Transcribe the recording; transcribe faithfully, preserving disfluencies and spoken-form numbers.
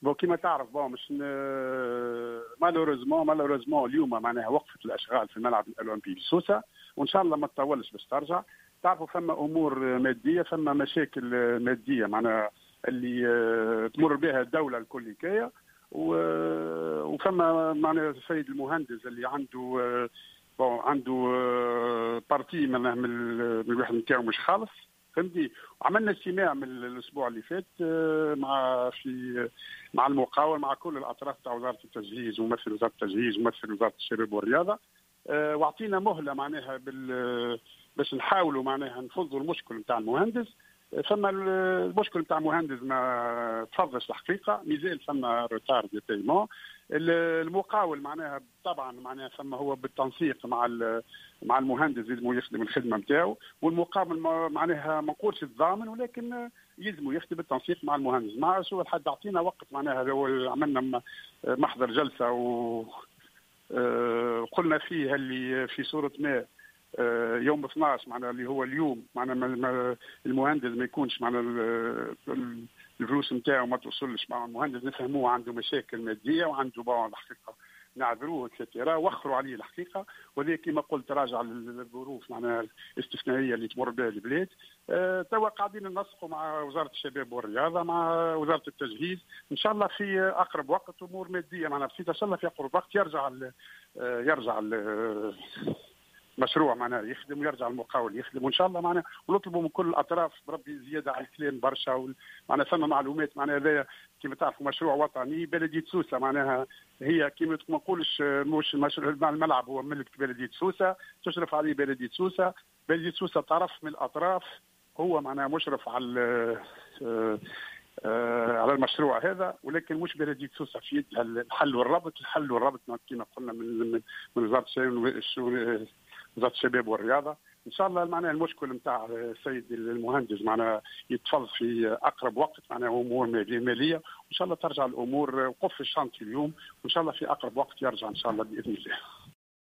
بون كيما تعرف بون مش مالوريزمون مالوريزمون اليوم معناها وقفت الاشغال في الملعب الاولمبي في سوسه، وان شاء الله ما تطولش باش ترجع. تعرفوا فما امور ماديه، فما مشاكل ماديه معناها اللي تمر بها الدوله الكليكيه، وفما معناها السيد المهندس اللي عنده بون عنده بارتي من الواحد نتاعو مش خالص، فهمتي. وعملنا اجتماع من الاسبوع اللي فات مع في مع المقاول مع كل الاطراف تاع وزاره التجهيز وممثل وزاره التجهيز وممثل وزاره الشباب والرياضه، واعطينا مهله معناها بال باش نحاولوا معناها نفضوا المشكل نتاع المهندس. فما المشكل نتاع المهندس ما تفضلش الحقيقه، مازال فما روتار دي بايمون. المقاول معناها طبعا معناها فما هو بالتنسيق مع مع المهندس لازم يخدم الخدمه نتاعو، والمقاول معناها ما نقولش الضامن ولكن يلزم يخدم بالتنسيق مع المهندس. مع شو الحد اعطينا وقت معناها عملنا محضر جلسه وقلنا فيها اللي في صوره ما يوم اثناش معناها اللي هو اليوم معناها المهندس ما يكونش معناها الفلوس نتاعو ما توصلش مع المهندس، نفهموه عنده مشاكل ماديه وعنده بعض الحقيقه نعذروه اكسترا، وخروا عليه الحقيقه، وذلك كما قلت راجع للظروف معناها الاستثنائيه اللي تمر بها البلاد. أه توا قاعدين ننسقوا مع وزاره الشباب والرياضه مع وزاره التجهيز، ان شاء الله في اقرب وقت امور ماديه معناها بسيطه ان شاء الله في اقرب وقت يرجع ال يرجع ال مشروع معناها يخدم ويرجع المقاول يخدم، وان شاء الله معناها ونطلبوا من كل الاطراف بربي زياده على الكلام برشا. معناها ثم معلومات معناها هذا كما تعرفوا مشروع وطني. بلديه سوسه معناها هي كما ما نقولش مش الملعب هو ملك بلديه سوسه، تشرف عليه بلديه سوسه. بلديه سوسه طرف من الاطراف هو معناها مشرف على على المشروع هذا، ولكن مش بلديه سوسه في يدها الحل والربط. الحل والربط كما قلنا من من وزاره الشؤون وزاره الشباب والرياضه. ان شاء الله معناها المشكل نتاع السيد المهندس معناها يتفض في اقرب وقت معناها امور ماليه، وان شاء الله ترجع الامور وقف الشانتي اليوم، وان شاء الله في اقرب وقت يرجع ان شاء الله باذن الله.